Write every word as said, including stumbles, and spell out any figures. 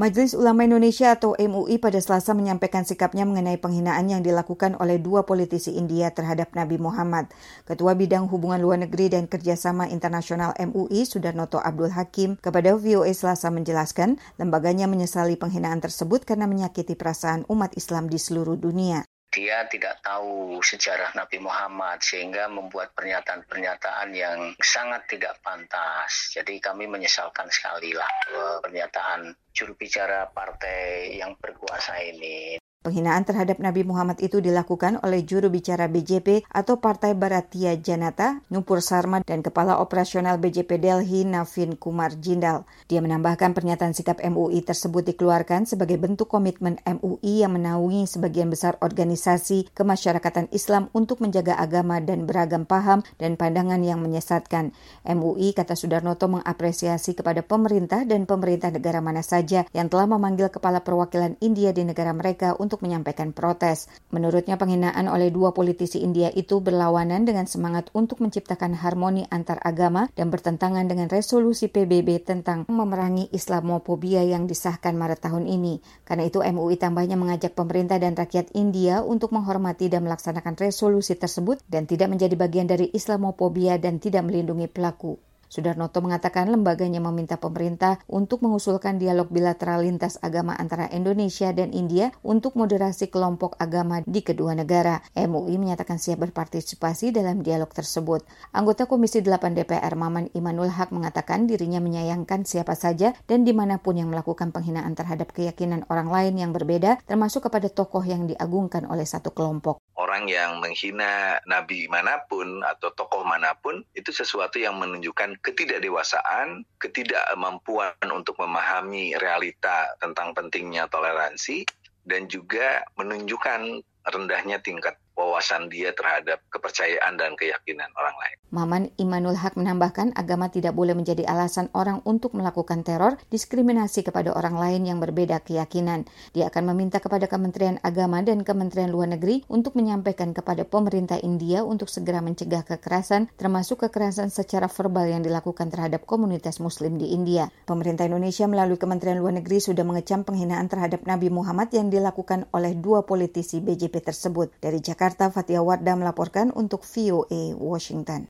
Majelis Ulama Indonesia atau M U I pada Selasa menyampaikan sikapnya mengenai penghinaan yang dilakukan oleh dua politisi India terhadap Nabi Muhammad. Ketua Bidang Hubungan Luar Negeri dan Kerjasama Internasional M U I, Sudarnoto Abdul Hakim, kepada V O A Selasa menjelaskan, lembaganya menyesali penghinaan tersebut karena menyakiti perasaan umat Islam di seluruh dunia. Dia tidak tahu sejarah Nabi Muhammad sehingga membuat pernyataan-pernyataan yang sangat tidak pantas. Jadi kami menyesalkan sekali lah pernyataan juru bicara partai yang berkuasa ini. Penghinaan terhadap Nabi Muhammad itu dilakukan oleh juru bicara B J P atau Partai Bharatiya Janata, Nupur Sarma, dan Kepala Operasional B J P Delhi, Navin Kumar Jindal. Dia menambahkan pernyataan sikap M U I tersebut dikeluarkan sebagai bentuk komitmen M U I yang menaungi sebagian besar organisasi kemasyarakatan Islam untuk menjaga agama dan beragam paham dan pandangan yang menyesatkan. M U I, kata Sudarnoto, mengapresiasi kepada pemerintah dan pemerintah negara mana saja yang telah memanggil kepala perwakilan India di negara mereka untuk untuk menyampaikan protes. Menurutnya, penghinaan oleh dua politisi India itu berlawanan dengan semangat untuk menciptakan harmoni antar agama dan bertentangan dengan resolusi P B B tentang memerangi Islamofobia yang disahkan Maret tahun ini. Karena itu, M U I tambahnya mengajak pemerintah dan rakyat India untuk menghormati dan melaksanakan resolusi tersebut dan tidak menjadi bagian dari Islamofobia dan tidak melindungi pelaku. Sudarnoto mengatakan lembaganya meminta pemerintah untuk mengusulkan dialog bilateral lintas agama antara Indonesia dan India untuk moderasi kelompok agama di kedua negara. M U I menyatakan siap berpartisipasi dalam dialog tersebut. Anggota Komisi delapan D P R Maman Imanul Haq mengatakan dirinya menyayangkan siapa saja dan dimanapun yang melakukan penghinaan terhadap keyakinan orang lain yang berbeda, termasuk kepada tokoh yang diagungkan oleh satu kelompok. Orang yang menghina nabi manapun atau tokoh manapun itu sesuatu yang menunjukkan ketidakdewasaan, ketidakmampuan untuk memahami realita tentang pentingnya toleransi, dan juga menunjukkan rendahnya tingkat wawasan dia terhadap kepercayaan dan keyakinan orang lain. Maman Imanul Haq menambahkan agama tidak boleh menjadi alasan orang untuk melakukan teror, diskriminasi kepada orang lain yang berbeda keyakinan. Dia akan meminta kepada Kementerian Agama dan Kementerian Luar Negeri untuk menyampaikan kepada pemerintah India untuk segera mencegah kekerasan, termasuk kekerasan secara verbal yang dilakukan terhadap komunitas Muslim di India. Pemerintah Indonesia melalui Kementerian Luar Negeri sudah mengecam penghinaan terhadap Nabi Muhammad yang dilakukan oleh dua politisi B J P tersebut. Dari Jakarta, Fatia Wardah melaporkan untuk V O A Washington.